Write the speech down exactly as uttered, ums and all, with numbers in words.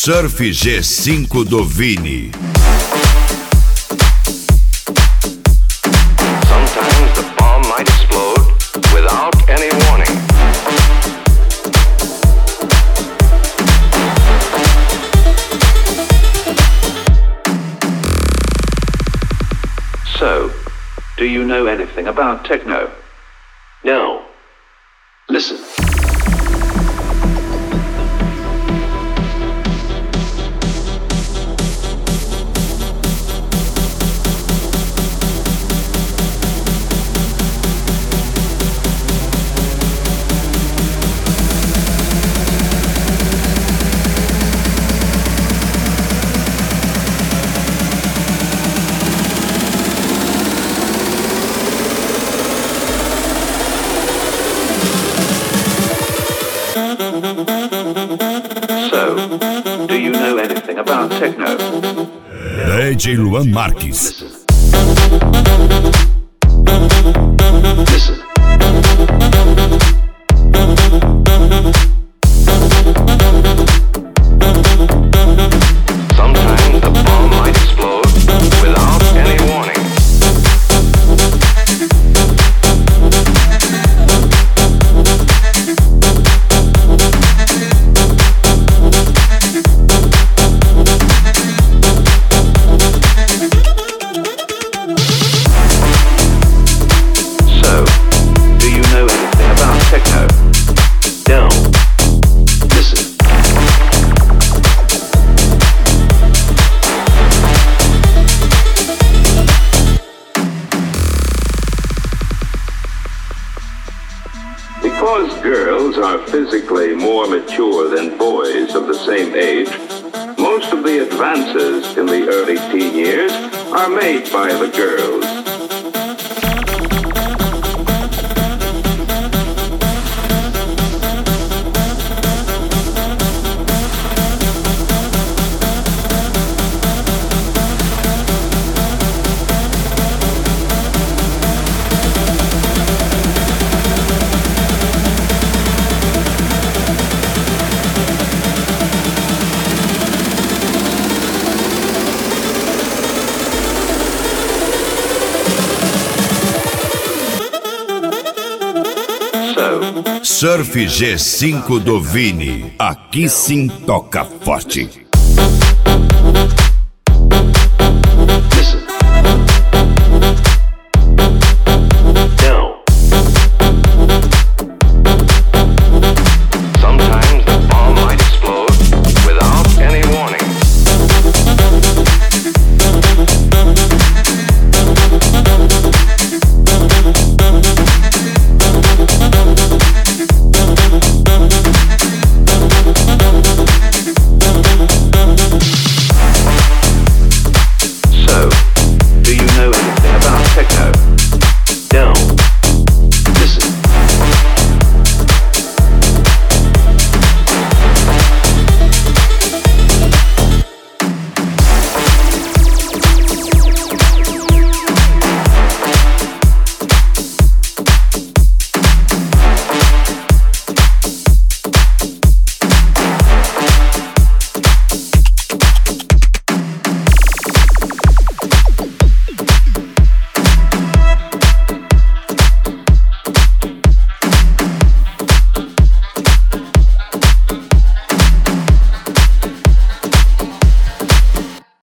Surf G cinco do Vini. Sometimes the bomb might explode without any warning. So, do you know anything about techno? No. Listen. So, do you know anything about techno? D J Luan Marques. Listen. Sometimes the bomb might explode without any warning. So, do you know anything about techno? No. Listen. Because girls are physically more mature than boys of the same age, most of the advances in the early teen years are made by the girls. So, Surf G cinco do Vini. Aqui sim toca forte.